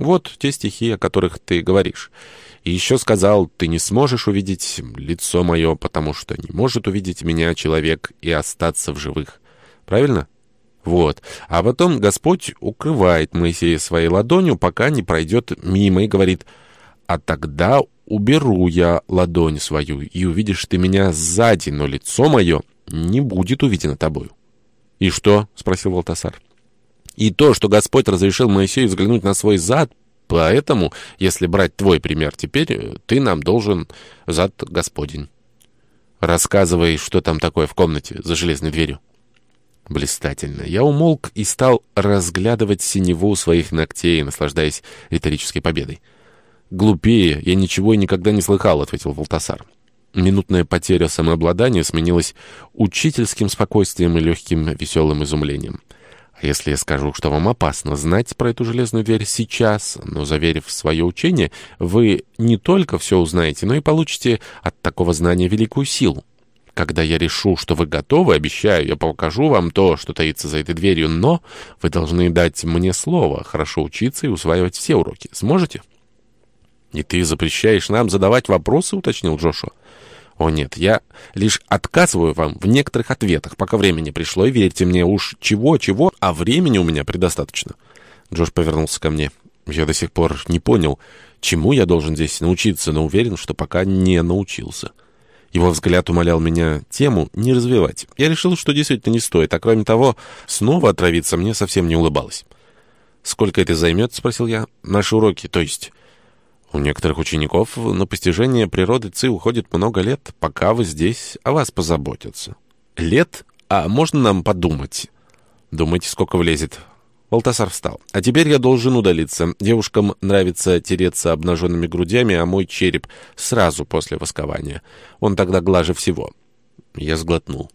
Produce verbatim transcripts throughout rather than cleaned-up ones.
Вот те стихи, о которых ты говоришь. И еще сказал: ты не сможешь увидеть лицо мое, потому что не может увидеть меня человек и остаться в живых. Правильно? Вот. А потом Господь укрывает Моисея своей ладонью, пока не пройдет мимо, и говорит: а тогда уберу я ладонь свою, и увидишь ты меня сзади, но лицо мое не будет увидено тобою. «И что?» — спросил Валтасар. «И то, что Господь разрешил Моисею взглянуть на свой зад, поэтому, если брать твой пример, теперь ты нам должен зад Господень». «Рассказывай, что там такое в комнате за железной дверью». Блистательно. Я умолк и стал разглядывать синеву своих ногтей, наслаждаясь риторической победой. «Глупее я ничего и никогда не слыхал», — ответил Валтасар. Минутная потеря самообладания сменилась учительским спокойствием и легким веселым изумлением. «А если я скажу, что вам опасно знать про эту железную дверь сейчас, но, заверив свое учение, вы не только все узнаете, но и получите от такого знания великую силу? Когда я решу, что вы готовы, обещаю, я покажу вам то, что таится за этой дверью, но вы должны дать мне слово, хорошо учиться и усваивать все уроки. Сможете?» «И ты запрещаешь нам задавать вопросы?» — уточнил Джошуа. «О нет, я лишь отказываю вам в некоторых ответах, пока времени пришло, и верьте мне, уж чего-чего, а времени у меня предостаточно». Джош повернулся ко мне. Я до сих пор не понял, чему я должен здесь научиться, но уверен, что пока не научился. Его взгляд умолял меня тему не развивать. Я решил, что действительно не стоит, а кроме того, снова отравиться мне совсем не улыбалось. «Сколько это займет?» — спросил я. «Наши уроки, то есть...» «У некоторых учеников на постижение природы Ци уходит много лет, пока вы здесь, о вас позаботятся». «Лет? А можно нам подумать?» «Думайте, сколько влезет». Валтасар встал. «А теперь я должен удалиться. Девушкам нравится тереться обнаженными грудями, а мой череп сразу после воскования. Он тогда глаже всего». Я сглотнул.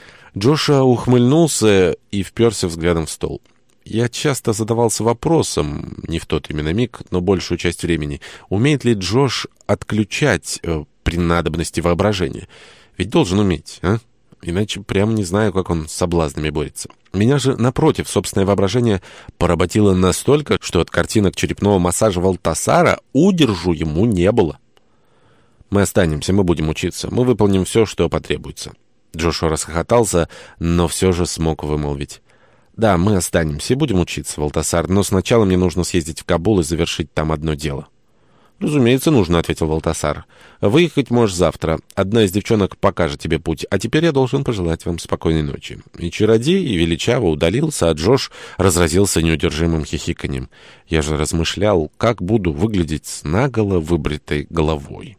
Джоша ухмыльнулся и вперся взглядом в стол. Я часто задавался вопросом, не в тот именно миг, но большую часть времени, умеет ли Джош отключать э, при надобности воображения? Ведь должен уметь, а? Иначе прямо не знаю, как он с соблазнами борется. Меня же, напротив, собственное воображение поработило настолько, что от картинок черепного массажа Валтасара удержу ему не было. «Мы останемся, мы будем учиться, мы выполним все, что потребуется». Джошуа расхохотался, но все же смог вымолвить: «Да, мы останемся и будем учиться, Валтасар, но сначала мне нужно съездить в Кабул и завершить там одно дело». «Разумеется, нужно», — ответил Валтасар. «Выехать можешь завтра. Одна из девчонок покажет тебе путь, а теперь я должен пожелать вам спокойной ночи». И чародей и величаво удалился, а Джош разразился неудержимым хихиканьем. Я же размышлял, как буду выглядеть с наголо выбритой головой.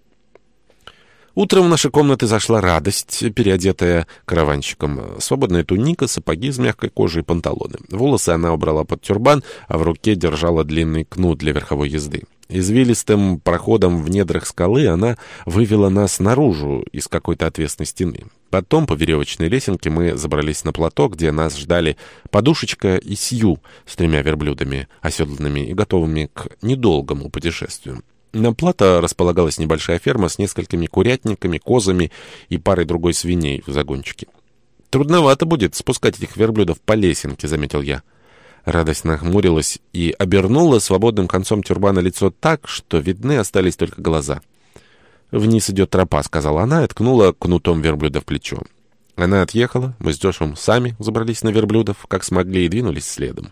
Утром в наши комнаты зашла радость, переодетая караванщиком. Свободная туника, сапоги из мягкой кожи и панталоны. Волосы она убрала под тюрбан, а в руке держала длинный кнут для верховой езды. Извилистым проходом в недрах скалы она вывела нас наружу из какой-то отвесной стены. Потом по веревочной лесенке мы забрались на плато, где нас ждали Подушечка и Сью с тремя верблюдами, оседланными и готовыми к недолгому путешествию. На плато располагалась небольшая ферма с несколькими курятниками, козами и парой другой свиней в загончике. «Трудновато будет спускать этих верблюдов по лесенке», — заметил я. Радость нахмурилась и обернула свободным концом тюрбана лицо так, что видны остались только глаза. «Вниз идет тропа», — сказала она и ткнула кнутом верблюда в плечо. Она отъехала, мы с Джошем сами забрались на верблюдов, как смогли, и двинулись следом.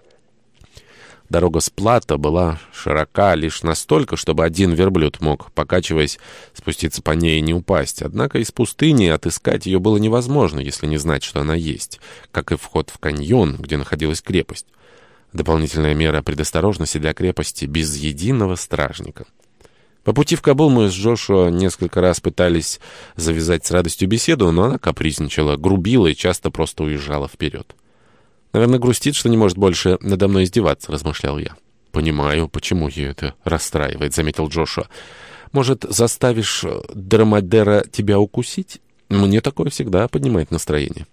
Дорога с плато была широка лишь настолько, чтобы один верблюд мог, покачиваясь, спуститься по ней и не упасть. Однако из пустыни отыскать ее было невозможно, если не знать, что она есть, как и вход в каньон, где находилась крепость. Дополнительная мера предосторожности для крепости без единого стражника. По пути в Кабул мы с Джошуа несколько раз пытались завязать с радостью беседу, но она капризничала, грубила и часто просто уезжала вперед. «Наверное, грустит, что не может больше надо мной издеваться», — размышлял я. «Понимаю, почему ее это расстраивает», — заметил Джошуа. «Может, заставишь Драмадера тебя укусить? Мне такое всегда поднимает настроение».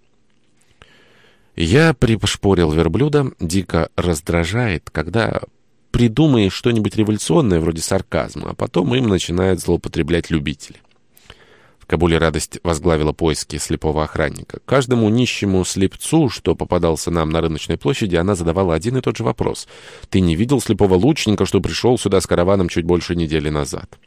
Я пришпорил верблюда. Дико раздражает, когда придумаешь что-нибудь революционное, вроде сарказма, а потом им начинают злоупотреблять любители. В Кабули радость возглавила поиски слепого охранника. Каждому нищему слепцу, что попадался нам на рыночной площади, она задавала один и тот же вопрос. «Ты не видел слепого лучника, что пришел сюда с караваном чуть больше недели назад?»